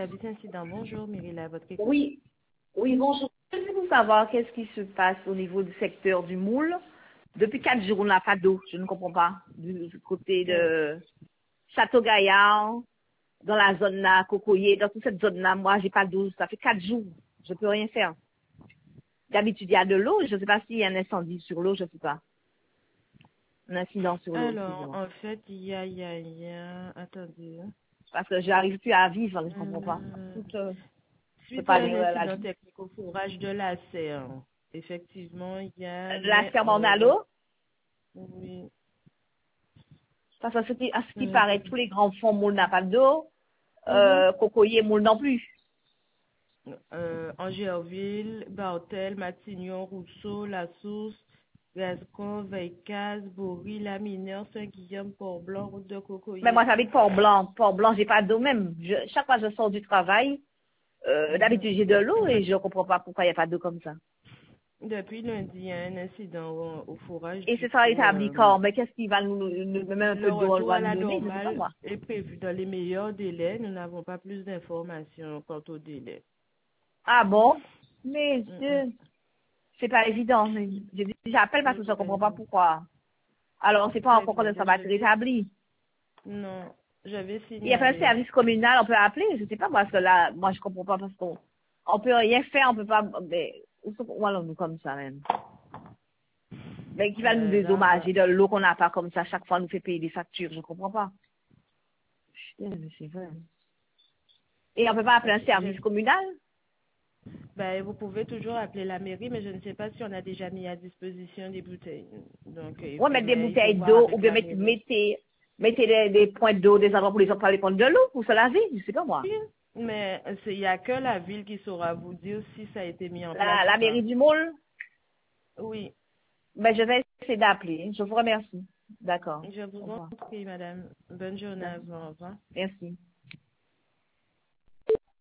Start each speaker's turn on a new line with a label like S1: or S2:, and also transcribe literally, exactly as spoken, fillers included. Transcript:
S1: service incident. Bonjour, Myrila, à votre écoute.
S2: Oui, oui, bonjour. Je veux savoir qu'est-ce qui se passe au niveau du secteur du moule. Depuis quatre jours, on n'a pas d'eau. Je ne comprends pas. Du, du côté de Château-Gaillard, dans la zone là, Cocoyer, dans toute cette zone là, moi, j'ai pas d'eau. Ça fait quatre jours. Je peux rien faire. D'habitude, il y a de l'eau. Je ne sais pas s'il y a un incendie sur l'eau, je ne sais pas. Un incident sur l'eau,
S1: Alors,
S2: excusez-moi.
S1: en fait, il y a, il y a, il y a, attendez. hein.
S2: Parce que j'arrive plus à vivre, je ne comprends pas.
S1: Euh,
S2: Tout, euh, je peux
S1: Suite à
S2: pas
S1: un
S2: vivre la
S1: incident
S2: vie.
S1: technique au forage de la Serre, effectivement, il y a,
S2: La
S1: mais
S2: ferme en
S1: on,
S2: a
S1: on-
S2: l'eau.
S1: oui,
S2: Parce que ce qui, à ce qui
S1: euh,
S2: paraît, tous les grands fonds moule n'a pas d'eau.
S1: mhm.
S2: Euh, Cocoyer moule non plus.
S1: Euh, Angerville, Bartel, Matignon, Rousseau, La Source, Gascon, Veillecaz, Bory, La Mineure, Saint-Guillaume, Port-Blanc, Route de
S2: Mais moi,
S1: Cocoyer.
S2: j'habite Port-Blanc. Port-Blanc, j'ai pas d'eau même. Je, chaque fois que je sors du travail, euh,
S1: Mhm.
S2: d'habitude, j'ai de l'eau
S1: En
S2: et
S1: fait,
S2: je comprends pas pourquoi il n'y a pas d'eau comme ça.
S1: depuis lundi, il y a un incident au, au forage,
S2: Et
S1: du
S2: c'est ça
S1: coup,
S2: établi
S1: euh,
S2: quand? Mais qu'est-ce qui va nous, nous, même un
S1: le
S2: peu d'eau, on
S1: retour
S2: va
S1: à
S2: nous
S1: la
S2: donner? Je sais pas
S1: normale
S2: moi.
S1: est prévu dans les meilleurs délais. Nous n'avons pas plus d'informations quant au délai.
S2: Ah bon? Mais,
S1: Mhm.
S2: je- c'est pas évident. Mais je- J'appelle parce que je comprends pas
S1: Mhm.
S2: pourquoi. Alors, c'est pas
S1: Très
S2: encore
S1: bien.
S2: quand ça
S1: Donc,
S2: va
S1: je
S2: être
S1: vais,
S2: rétabli.
S1: non, je vais
S2: Il y a pas un
S1: signaler.
S2: service communal, on peut appeler, je sais pas, parce que là, moi, je comprends pas parce qu'on, on peut rien faire, on peut pas, mais, où sont- où allons-nous comme ça, même? Mais qui va nous
S1: Euh, là,
S2: dédommager de l'eau qu'on n'a pas comme ça, chaque fois, nous fait payer des factures, je comprends pas. Putain, mais c'est vrai. Et on peut pas appeler
S1: ok,
S2: un service
S1: je-
S2: communal?
S1: ben, vous pouvez toujours appeler la mairie, mais je ne sais pas si on a déjà mis à disposition des bouteilles. Donc, euh, il
S2: Ouais,
S1: faut,
S2: mettre des
S1: mais il faut
S2: bouteilles
S1: voir
S2: d'eau, ou
S1: avec
S2: bien
S1: la
S2: mettre-
S1: mairie.
S2: mettez, mettez des, des points d'eau, des endroits pour les gens pour aller prendre de l'eau, pour se laver, je sais pas moi.
S1: Oui, mais c'est- il n'y a que la ville qui saura vous dire si ça a été mis en place
S2: La,
S1: ou
S2: la
S1: pas.
S2: mairie du Môle,
S1: Oui,
S2: ben, je vais essayer d'appeler. Je vous remercie. D'accord.
S1: je
S2: Au
S1: vous en
S2: revoir.
S1: prie, madame. Bonne journée à
S2: Merci.
S1: vous. Au revoir.
S2: Merci.